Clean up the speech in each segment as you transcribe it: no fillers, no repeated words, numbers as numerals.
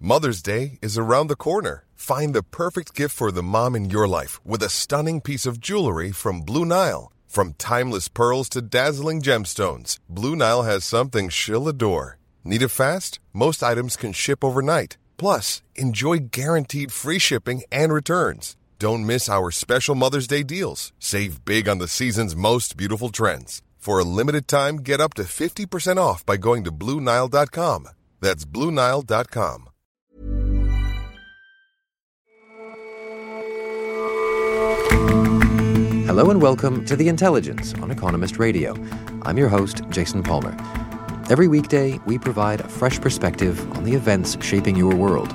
Mother's Day is around the corner. Find the perfect gift for the mom in your life with a stunning piece of jewelry from Blue Nile. From timeless pearls to dazzling gemstones, Blue Nile has something she'll adore. Need it fast? Most items can ship overnight. Plus, enjoy guaranteed free shipping and returns. Don't miss our special Mother's Day deals. Save big on the season's most beautiful trends. For a limited time, get up to 50% off by going to BlueNile.com. That's BlueNile.com. Hello and welcome to The Intelligence on Economist Radio. I'm your host, Jason Palmer. Every weekday, we provide a fresh perspective on the events shaping your world.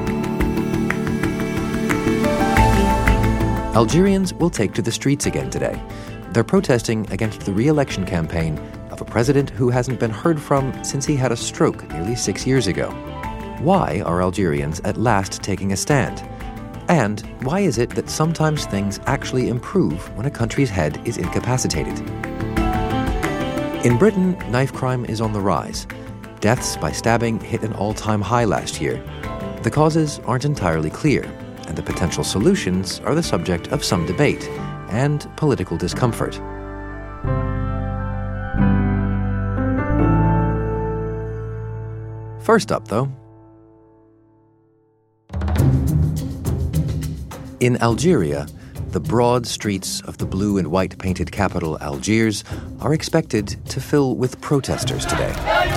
Algerians will take to the streets again today. They're protesting against the re-election campaign of a president who hasn't been heard from since he had a stroke nearly 6 years ago. Why are Algerians at last taking a stand? And why is it that sometimes things actually improve when a country's head is incapacitated? In Britain, knife crime is on the rise. Deaths by stabbing hit an all-time high last year. The causes aren't entirely clear, and the potential solutions are the subject of some debate and political discomfort. First up, though, in Algeria, the broad streets of the blue and white painted capital Algiers are expected to fill with protesters today.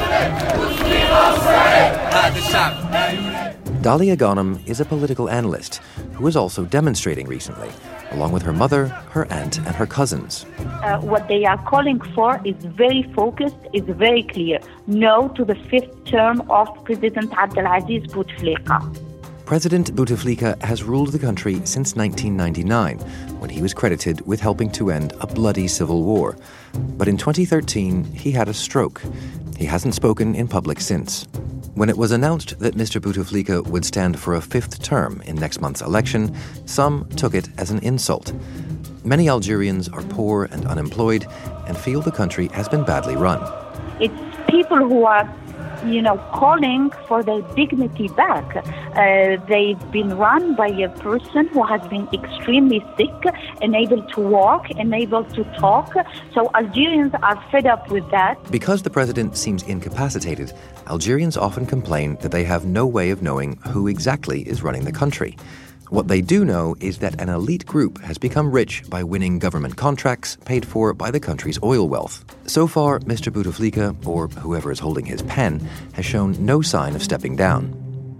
Dalia Ghanem is a political analyst who is also demonstrating recently, along with her mother, her aunt, and her cousins. What they are calling for is very focused, is very clear. No to the fifth term of President Abdelaziz Bouteflika. President Bouteflika has ruled the country since 1999, when he was credited with helping to end a bloody civil war. But in 2013, he had a stroke. He hasn't spoken in public since. When it was announced that Mr. Bouteflika would stand for a fifth term in next month's election, some took it as an insult. Many Algerians are poor and unemployed and feel the country has been badly run. It's people who are calling for their dignity back. They've been run by a person who has been extremely sick, unable to walk, unable to talk. So Algerians are fed up with that. Because the president seems incapacitated, Algerians often complain that they have no way of knowing who exactly is running the country. What they do know is that an elite group has become rich by winning government contracts paid for by the country's oil wealth. So far, Mr. Bouteflika, or whoever is holding his pen, has shown no sign of stepping down.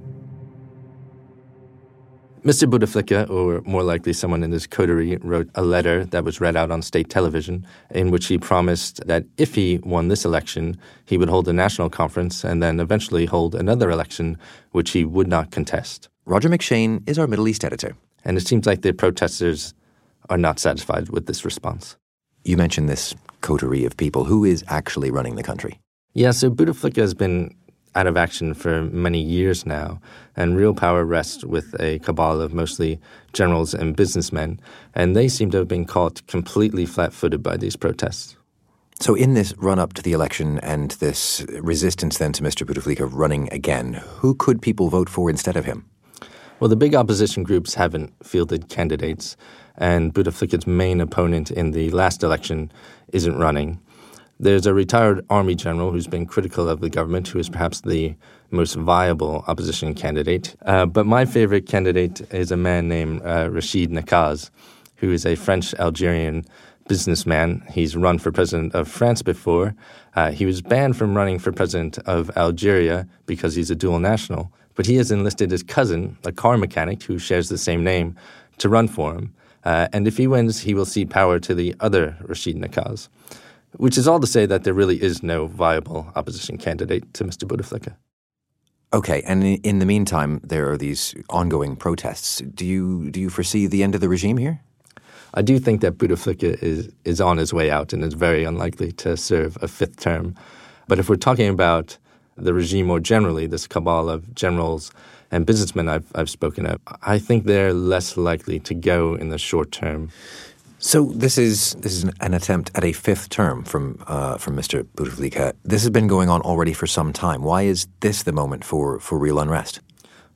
Mr. Bouteflika, or more likely someone in his coterie, wrote a letter that was read out on state television in which he promised that if he won this election, he would hold a national conference and then eventually hold another election which he would not contest. Roger McShane is our Middle East editor. And it seems like the protesters are not satisfied with this response. You mentioned this coterie of people. Who is actually running the country? Yeah, so Bouteflika has been out of action for many years now, and real power rests with a cabal of mostly generals and businessmen, and they seem to have been caught completely flat-footed by these protests. So in this run-up to the election and this resistance then to Mr. Bouteflika running again, who could people vote for instead of him? Well, the big opposition groups haven't fielded candidates, and Bouteflika's main opponent in the last election isn't running. There's a retired army general who's been critical of the government, who is perhaps the most viable opposition candidate. But my favorite candidate is a man named Rachid Nekaz, who is a French-Algerian businessman. He's run for president of France before. He was banned from running for president of Algeria because he's a dual national. But he has enlisted his cousin, a car mechanic who shares the same name, to run for him. And if he wins, he will cede power to the other Rachid Nekaz, which is all to say that there really is no viable opposition candidate to Mr. Bouteflika. Okay, and in the meantime, there are these ongoing protests. Do you foresee the end of the regime here? I do think that Bouteflika is on his way out and is very unlikely to serve a fifth term. But if we're talking about the regime more generally, this cabal of generals and businessmen I've spoken of, I think they're less likely to go in the short term. So this is an attempt at a fifth term from Mr. Bouteflika. This has been going on already for some time. Why is this the moment for real unrest?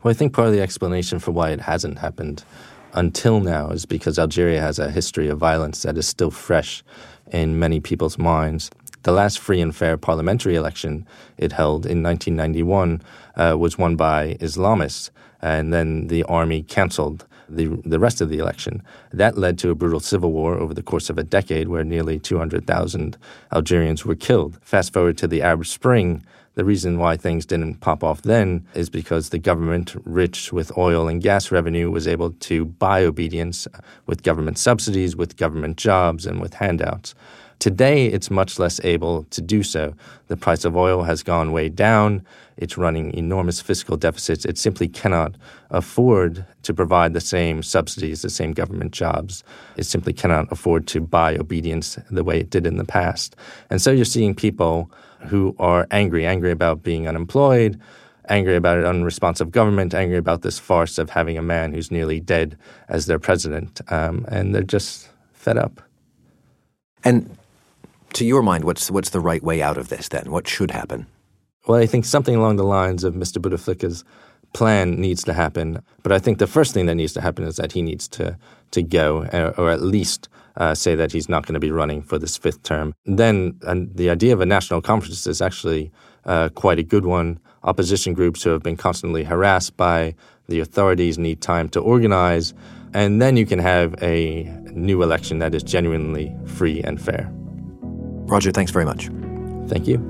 Well, I think part of the explanation for why it hasn't happened until now is because Algeria has a history of violence that is still fresh in many people's minds. The last free and fair parliamentary election it held in 1991 was won by Islamists, and then the army canceled the rest of the election. That led to a brutal civil war over the course of a decade where nearly 200,000 Algerians were killed. Fast forward to the Arab Spring, the reason why things didn't pop off then is because the government, rich with oil and gas revenue, was able to buy obedience with government subsidies, with government jobs, and with handouts. Today, it's much less able to do so. The price of oil has gone way down. It's running enormous fiscal deficits. It simply cannot afford to provide the same subsidies, the same government jobs. It simply cannot afford to buy obedience the way it did in the past. And so you're seeing people who are angry about being unemployed, angry about an unresponsive government, angry about this farce of having a man who's nearly dead as their president. And they're just fed up. And to your mind, what's the right way out of this then? What should happen? Well, I think something along the lines of Mr. Bouteflika's plan needs to happen. But I think the first thing that needs to happen is that he needs to go, or at least say that he's not going to be running for this fifth term. Then the idea of a national conference is actually quite a good one. Opposition groups who have been constantly harassed by the authorities need time to organize, and then you can have a new election that is genuinely free and fair. Roger, thanks very much. Thank you.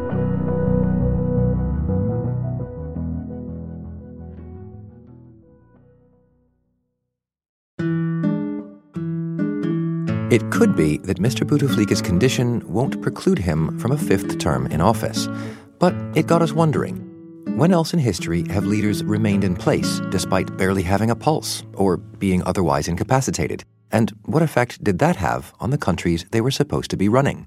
It could be that Mr. Bouteflika's condition won't preclude him from a fifth term in office. But it got us wondering, when else in history have leaders remained in place despite barely having a pulse or being otherwise incapacitated? And what effect did that have on the countries they were supposed to be running?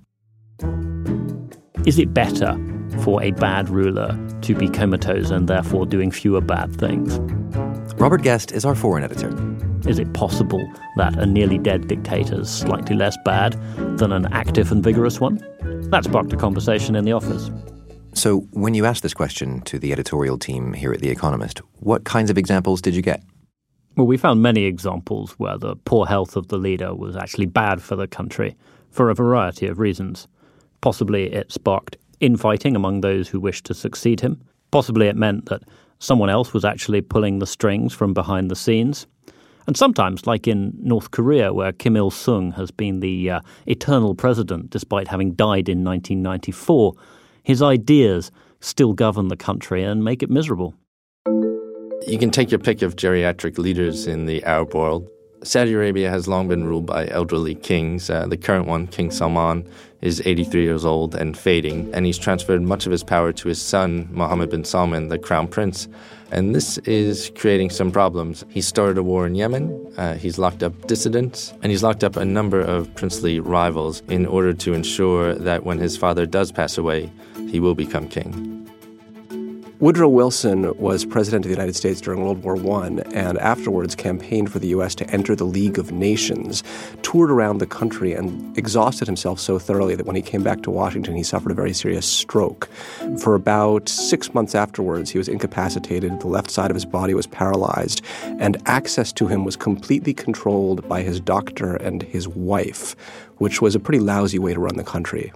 Is it better for a bad ruler to be comatose and therefore doing fewer bad things? Robert Guest is our foreign editor. Is it possible that a nearly dead dictator is slightly less bad than an active and vigorous one? That sparked a conversation in the office. So when you asked this question to the editorial team here at The Economist, what kinds of examples did you get? Well, we found many examples where the poor health of the leader was actually bad for the country for a variety of reasons. Possibly it sparked infighting among those who wished to succeed him. Possibly it meant that someone else was actually pulling the strings from behind the scenes. And sometimes, like in North Korea, where Kim Il-sung has been the eternal president despite having died in 1994, his ideas still govern the country and make it miserable. You can take your pick of geriatric leaders in the Arab world. Saudi Arabia has long been ruled by elderly kings. The current one, King Salman, is 83 years old and fading, and he's transferred much of his power to his son, Mohammed bin Salman, the crown prince. And this is creating some problems. He started a war in Yemen, he's locked up dissidents, and he's locked up a number of princely rivals in order to ensure that when his father does pass away, he will become king. Woodrow Wilson was president of the United States during World War I and afterwards campaigned for the U.S. to enter the League of Nations, toured around the country and exhausted himself so thoroughly that when he came back to Washington, he suffered a very serious stroke. For about 6 months afterwards, he was incapacitated, the left side of his body was paralyzed, and access to him was completely controlled by his doctor and his wife, which was a pretty lousy way to run the country.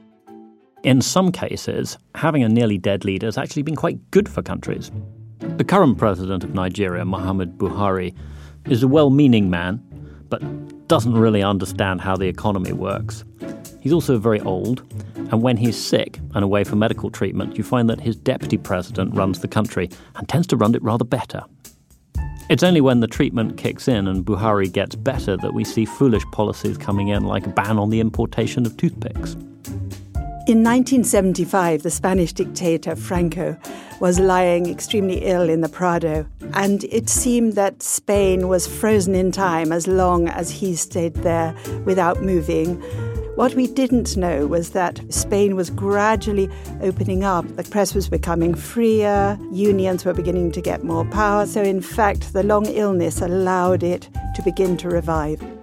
In some cases, having a nearly dead leader has actually been quite good for countries. The current president of Nigeria, Muhammadu Buhari, is a well-meaning man, but doesn't really understand how the economy works. He's also very old, and when he's sick and away for medical treatment, you find that his deputy president runs the country and tends to run it rather better. It's only when the treatment kicks in and Buhari gets better that we see foolish policies coming in, like a ban on the importation of toothpicks. In 1975, the Spanish dictator Franco was lying extremely ill in the Prado, and it seemed that Spain was frozen in time as long as he stayed there without moving. What we didn't know was that Spain was gradually opening up. The press was becoming freer, unions were beginning to get more power, so in fact the long illness allowed it to begin to revive.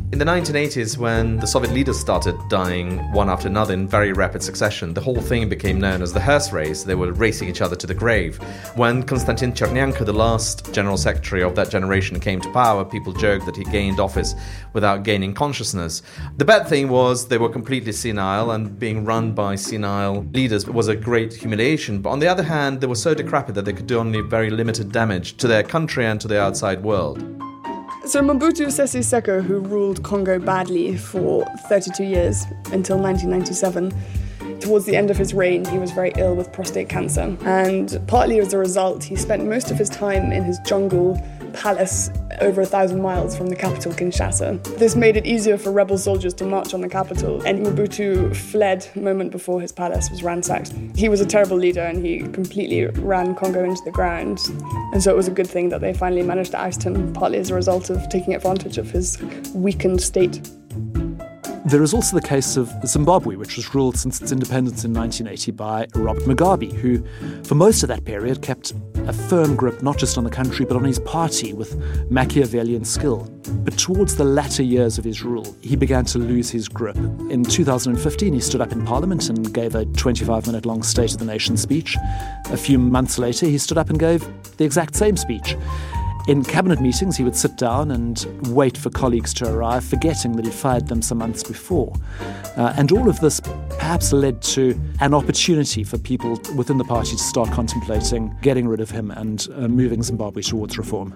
In the 1980s, when the Soviet leaders started dying one after another in very rapid succession, the whole thing became known as the hearse race. They were racing each other to the grave. When Konstantin Chernenko, the last general secretary of that generation, came to power, people joked that he gained office without gaining consciousness. The bad thing was they were completely senile, and being run by senile leaders was a great humiliation. But on the other hand, they were so decrepit that they could do only very limited damage to their country and to the outside world. So Mobutu Sese Seko, who ruled Congo badly for 32 years until 1997, towards the end of his reign, he was very ill with prostate cancer. And partly as a result, he spent most of his time in his jungle palace over 1,000 miles from the capital, Kinshasa. This made it easier for rebel soldiers to march on the capital, and Mobutu fled a moment before his palace was ransacked. He was a terrible leader, and he completely ran Congo into the ground. And so it was a good thing that they finally managed to oust him, partly as a result of taking advantage of his weakened state. There is also the case of Zimbabwe, which was ruled since its independence in 1980 by Robert Mugabe, who, for most of that period, kept a firm grip not just on the country but on his party with Machiavellian skill. But towards the latter years of his rule, he began to lose his grip. In 2015, he stood up in Parliament and gave a 25-minute-long State of the Nation speech. A few months later, he stood up and gave the exact same speech. In cabinet meetings, he would sit down and wait for colleagues to arrive, forgetting that he'd fired them some months before. And all of this perhaps led to an opportunity for people within the party to start contemplating getting rid of him and moving Zimbabwe towards reform.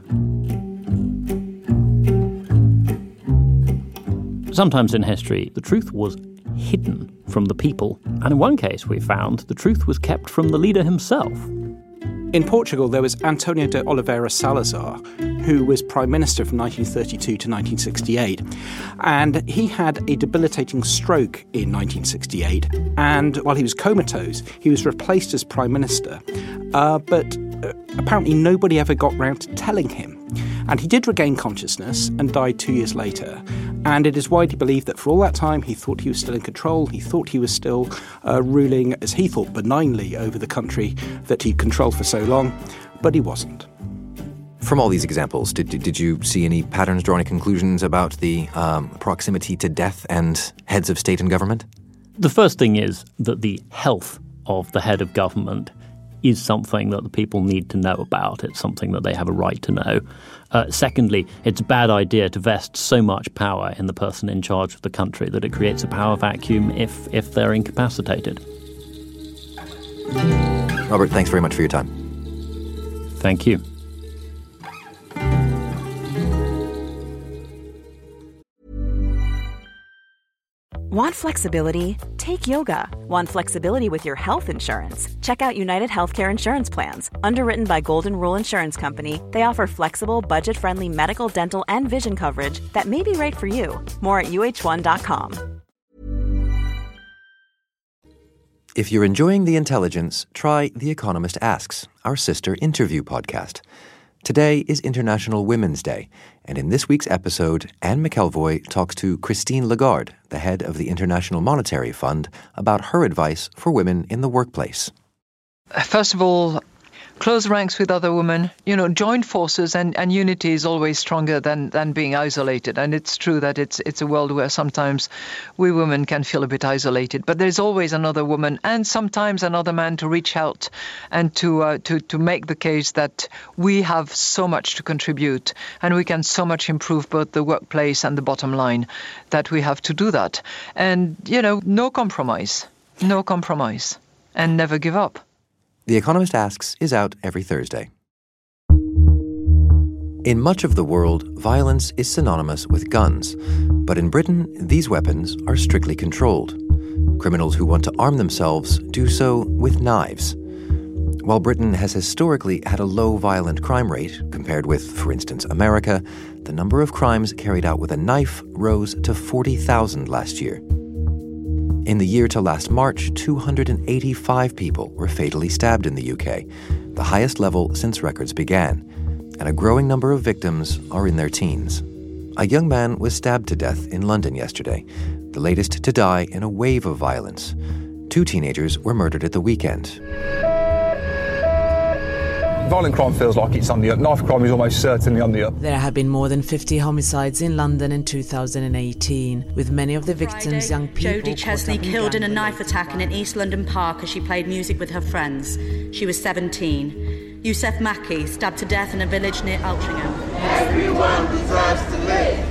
Sometimes in history, the truth was hidden from the people. And in one case, we found the truth was kept from the leader himself. In Portugal, there was António de Oliveira Salazar, who was Prime Minister from 1932 to 1968. And he had a debilitating stroke in 1968. And while he was comatose, he was replaced as Prime Minister. But apparently nobody ever got round to telling him. And he did regain consciousness and died 2 years later. And it is widely believed that for all that time, he thought he was still in control. He thought he was still ruling, as he thought, benignly over the country that he controlled for so long. But he wasn't. From all these examples, did you see any patterns, draw any conclusions about the proximity to death and heads of state and government? The first thing is that the health of the head of government is something that the people need to know about. It's something that they have a right to know. Secondly, it's a bad idea to vest so much power in the person in charge of the country that it creates a power vacuum if they're incapacitated. Robert, thanks very much for your time. Thank you. Want flexibility? Take yoga. Want flexibility with your health insurance? Check out United Healthcare Insurance Plans. Underwritten by Golden Rule Insurance Company, they offer flexible, budget-friendly medical, dental, and vision coverage that may be right for you. More at uh1.com. If you're enjoying The Intelligence, try The Economist Asks, our sister interview podcast. Today is International Women's Day, and in this week's episode, Anne McElvoy talks to Christine Lagarde, the head of the International Monetary Fund, about her advice for women in the workplace. First of all, close ranks with other women. Join forces and unity is always stronger than being isolated. And it's true that it's a world where sometimes we women can feel a bit isolated. But there's always another woman and sometimes another man to reach out and to make the case that we have so much to contribute and we can so much improve both the workplace and the bottom line that we have to do that. And, no compromise, and never give up. The Economist Asks is out every Thursday. In much of the world, violence is synonymous with guns. But in Britain, these weapons are strictly controlled. Criminals who want to arm themselves do so with knives. While Britain has historically had a low violent crime rate, compared with, for instance, America, the number of crimes carried out with a knife rose to 40,000 last year. In the year to last March, 285 people were fatally stabbed in the UK, the highest level since records began, and a growing number of victims are in their teens. A young man was stabbed to death in London yesterday, the latest to die in a wave of violence. 2 teenagers were murdered at the weekend. Violent crime feels like it's on the up. Knife crime is almost certainly on the up. There have been more than 50 homicides in London in 2018, with many of the victims young people. Jodie Chesney killed in a knife attack in an East London park as she played music with her friends. She was 17. Youssef Maki stabbed to death in a village near Altrincham. Everyone deserves to live.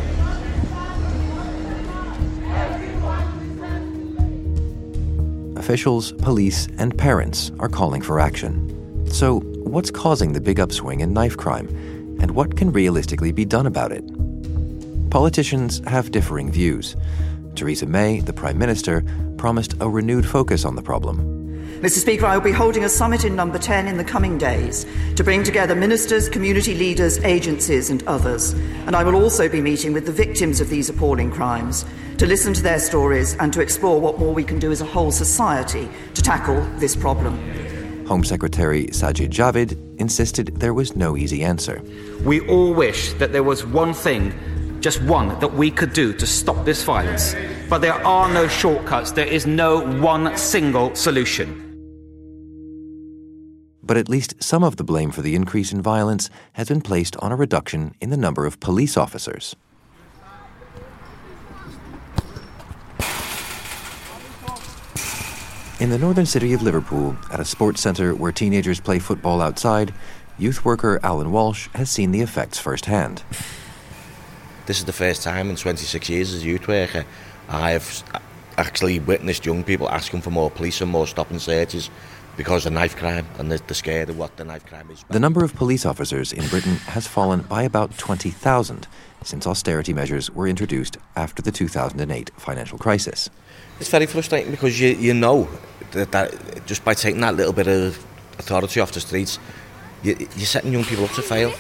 Officials, police, and parents are calling for action. So, what's causing the big upswing in knife crime, and what can realistically be done about it? Politicians have differing views. Theresa May, the Prime Minister, promised a renewed focus on the problem. Mr. Speaker, I will be holding a summit in Number 10 in the coming days to bring together ministers, community leaders, agencies and others. And I will also be meeting with the victims of these appalling crimes to listen to their stories and to explore what more we can do as a whole society to tackle this problem. Home Secretary Sajid Javid insisted there was no easy answer. We all wish that there was one thing, just one, that we could do to stop this violence. But there are no shortcuts. There is no one single solution. But at least some of the blame for the increase in violence has been placed on a reduction in the number of police officers. In the northern city of Liverpool, at a sports centre where teenagers play football outside, youth worker Alan Walsh has seen the effects firsthand. This is the first time in 26 years as a youth worker I've actually witnessed young people asking for more police and more stop and searches because of knife crime, and they're scared of what the knife crime is. The number of police officers in Britain has fallen by about 20,000 since austerity measures were introduced after the 2008 financial crisis. It's very frustrating because you know that just by taking that little bit of authority off the streets, you're setting young people up to fail.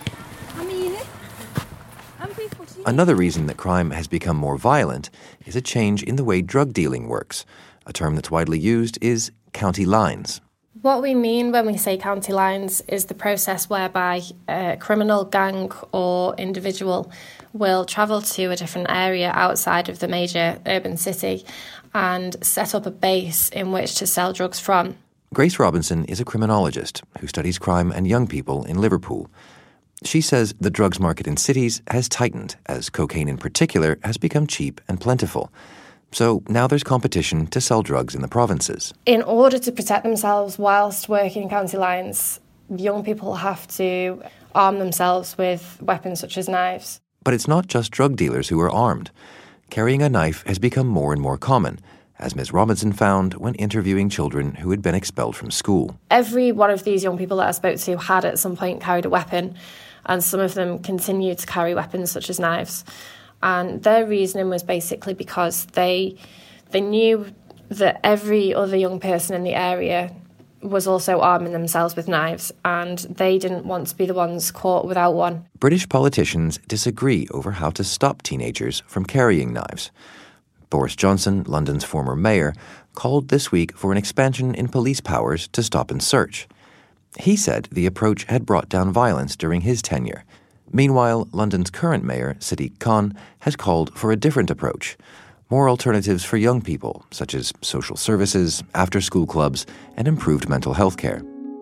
Another reason that crime has become more violent is a change in the way drug dealing works. A term that's widely used is county lines. What we mean when we say county lines is the process whereby a criminal gang or individual will travel to a different area outside of the major urban city and set up a base in which to sell drugs from. Grace Robinson is a criminologist who studies crime and young people in Liverpool. She says the drugs market in cities has tightened as cocaine in particular has become cheap and plentiful. So now there's competition to sell drugs in the provinces. In order to protect themselves whilst working county lines, young people have to arm themselves with weapons such as knives. But it's not just drug dealers who are armed. Carrying a knife has become more and more common, as Ms. Robinson found when interviewing children who had been expelled from school. Every one of these young people that I spoke to had at some point carried a weapon, and some of them continued to carry weapons such as knives. And their reasoning was basically because they knew that every other young person in the area was also arming themselves with knives, and they didn't want to be the ones caught without one. British politicians disagree over how to stop teenagers from carrying knives. Boris Johnson, London's former mayor, called this week for an expansion in police powers to stop and search. He said the approach had brought down violence during his tenure. Meanwhile, London's current mayor, Sadiq Khan, has called for a different approach. More alternatives for young people, such as social services, after-school clubs, and improved mental health care.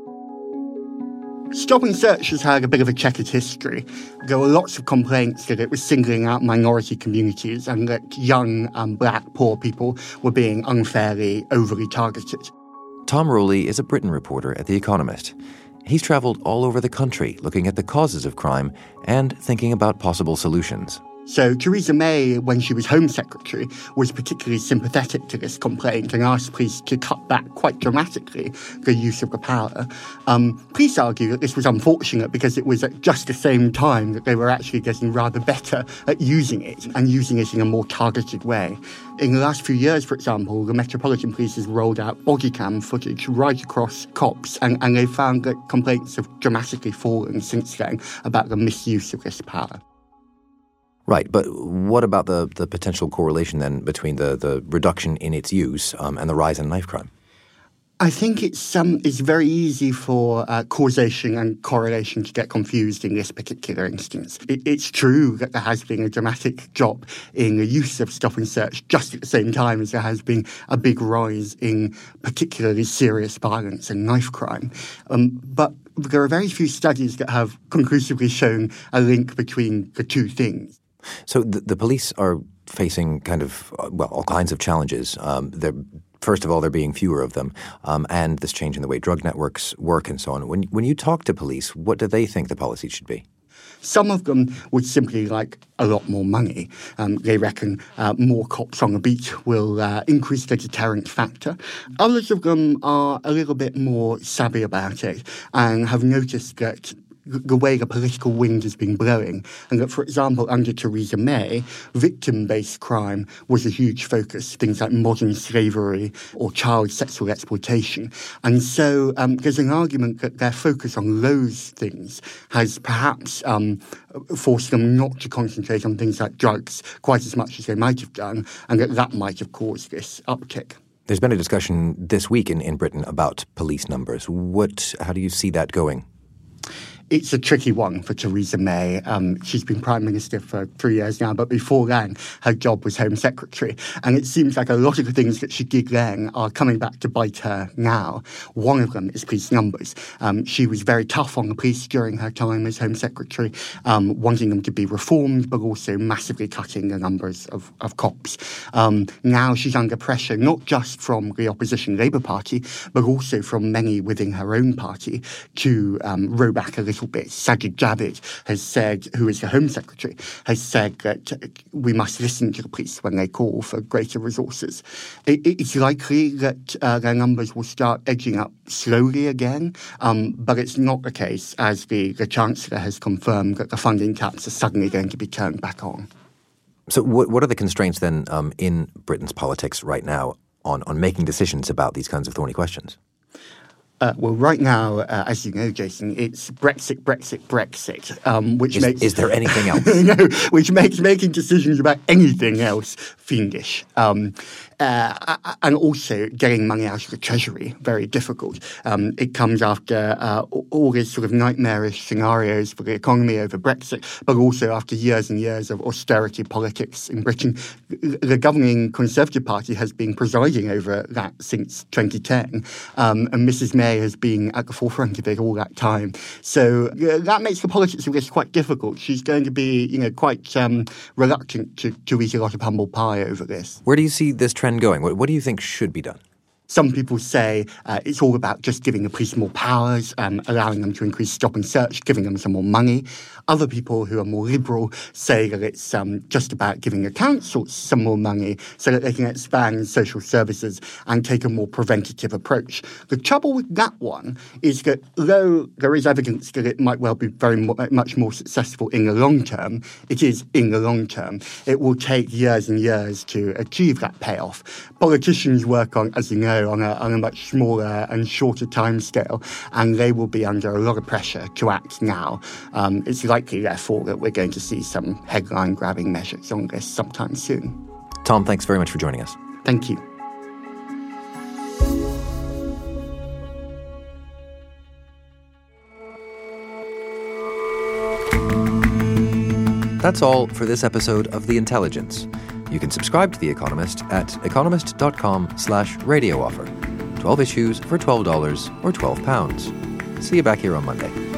Stop and Search has had a bit of a checkered history. There were lots of complaints that it was singling out minority communities and that young and black poor people were being unfairly, overly targeted. Tom Rowley is a Britain reporter at The Economist. He's travelled all over the country looking at the causes of crime and thinking about possible solutions. So Theresa May, when she was Home Secretary, was particularly sympathetic to this complaint and asked police to cut back quite dramatically the use of the power. Police argue that this was unfortunate because it was at just the same time that they were actually getting rather better at using it and using it in a more targeted way. In the last few years, for example, the Metropolitan Police has rolled out body cam footage right across cops, and they found that complaints have dramatically fallen since then about the misuse of this power. Right, but what about the potential correlation then between the reduction in its use and the rise in knife crime? I think it's very easy for causation and correlation to get confused in this particular instance. It's true that there has been a dramatic drop in the use of stop and search just at the same time as there has been a big rise in particularly serious violence and knife crime. But there are very few studies that have conclusively shown a link between the two things. So the police are facing kind of, all kinds of challenges. First of all, there being fewer of them, and this change in the way drug networks work and so on. When you talk to police, what do they think the policy should be? Some of them would simply like a lot more money. They reckon more cops on the beat will increase the deterrent factor. Others of them are a little bit more savvy about it and have noticed that the way the political wind has been blowing, and that, for example, under Theresa May, victim-based crime was a huge focus, things like modern slavery or child sexual exploitation. And so there's an argument that their focus on those things has perhaps forced them not to concentrate on things like drugs quite as much as they might have done, and that might have caused this uptick. There's been a discussion this week in Britain about police numbers. How do you see that going? It's a tricky one for Theresa May. She's been Prime Minister for 3 years now, but before then, her job was Home Secretary. And it seems like a lot of the things that she did then are coming back to bite her now. One of them is police numbers. She was very tough on the police during her time as Home Secretary, wanting them to be reformed, but also massively cutting the numbers of cops. Now she's under pressure, not just from the opposition Labour Party, but also from many within her own party to row back a little bit. Sajid Javid has said, who is the Home Secretary, has said that we must listen to the police when they call for greater resources. It's likely that their numbers will start edging up slowly again, but it's not the case, as the Chancellor has confirmed, that the funding caps are suddenly going to be turned back on. So what are the constraints then in Britain's politics right now on making decisions about these kinds of thorny questions? Well, right now, as you know, Jason, it's Brexit, which makes... Is there anything else? No, which makes making decisions about anything else fiendish. And also getting money out of the Treasury, very difficult. It comes after all these sort of nightmarish scenarios for the economy over Brexit, but also after years and years of austerity politics in Britain. The governing Conservative Party has been presiding over that since 2010, and Mrs May has been at the forefront of it all that time. So that makes the politics of this quite difficult. She's going to be, quite reluctant to eat a lot of humble pie over this. Where do you see this trend going? What do you think should be done? Some people say it's all about just giving the police more powers, allowing them to increase stop and search, giving them some more money. Other people who are more liberal say that it's just about giving the councils some more money so that they can expand social services and take a more preventative approach. The trouble with that one is that though there is evidence that it might well be much more successful in the long term, it is in the long term. It will take years and years to achieve that payoff. Politicians work on, as you know, on a much smaller and shorter timescale, and they will be under a lot of pressure to act now. It's likely, therefore, that we're going to see some headline-grabbing measures on this sometime soon. Tom, thanks very much for joining us. Thank you. That's all for this episode of The Intelligence. You can subscribe to The Economist at economist.com/radio offer. 12 issues for $12 or £12. See you back here on Monday.